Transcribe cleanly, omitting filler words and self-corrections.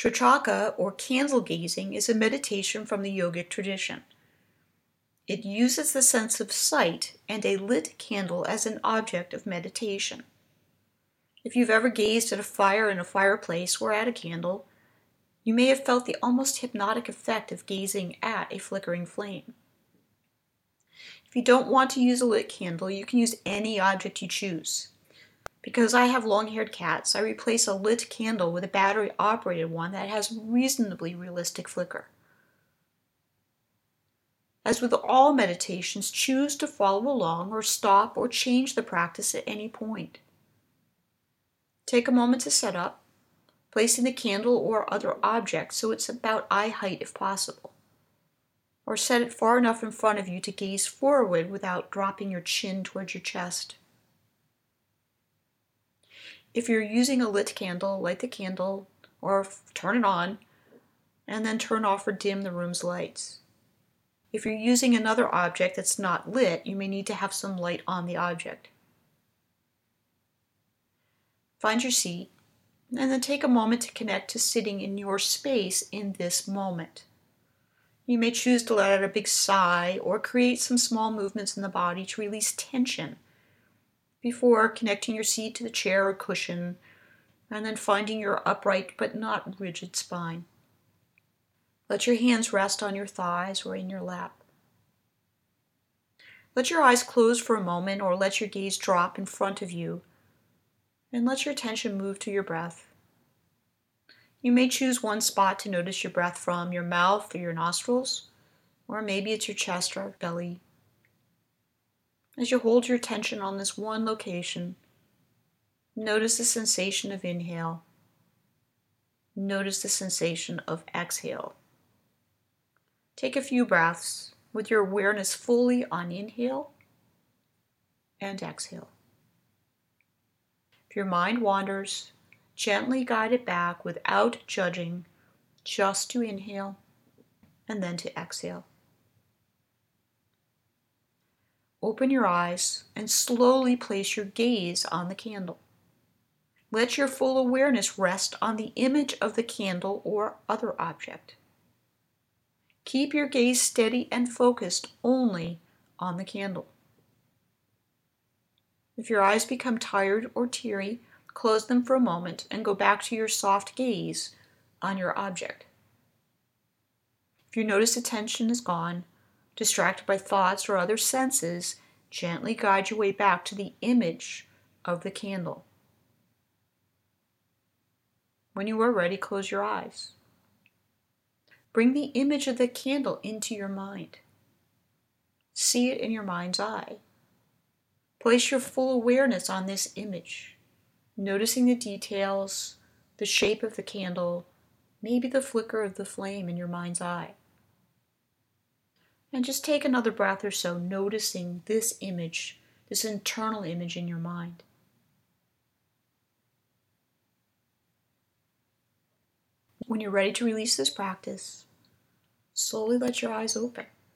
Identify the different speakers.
Speaker 1: Trachaka, or candle gazing, is a meditation from the yogic tradition. It uses the sense of sight and a lit candle as an object of meditation. If you've ever gazed at a fire in a fireplace or at a candle, you may have felt the almost hypnotic effect of gazing at a flickering flame. If you don't want to use a lit candle, you can use any object you choose. Because I have long-haired cats, I replace a lit candle with a battery-operated one that has reasonably realistic flicker. As with all meditations, choose to follow along or stop or change the practice at any point. Take a moment to set up, placing the candle or other object so it's about eye height if possible. Or set it far enough in front of you to gaze forward without dropping your chin towards your chest. If you're using a lit candle, light the candle or turn it on, and then turn off or dim the room's lights. If you're using another object that's not lit, you may need to have some light on the object. Find your seat, and then take a moment to connect to sitting in your space in this moment. You may choose to let out a big sigh or create some small movements in the body to release tension before connecting your seat to the chair or cushion, and then finding your upright but not rigid spine. Let your hands rest on your thighs or in your lap. Let your eyes close for a moment or let your gaze drop in front of you, and let your attention move to your breath. You may choose one spot to notice your breath from, your mouth or your nostrils, or maybe it's your chest or belly. As you hold your attention on this one location, notice the sensation of inhale. Notice the sensation of exhale. Take a few breaths with your awareness fully on inhale and exhale. If your mind wanders, gently guide it back without judging, just to inhale and then to exhale. Open your eyes and slowly place your gaze on the candle. Let your full awareness rest on the image of the candle or other object. Keep your gaze steady and focused only on the candle. If your eyes become tired or teary, close them for a moment and go back to your soft gaze on your object. If you notice attention is gone, distracted by thoughts or other senses, gently guide your way back to the image of the candle. When you are ready, close your eyes. Bring the image of the candle into your mind. See it in your mind's eye. Place your full awareness on this image, noticing the details, the shape of the candle, maybe the flicker of the flame in your mind's eye. And just take another breath or so, noticing this image, this internal image in your mind. When you're ready to release this practice, slowly let your eyes open.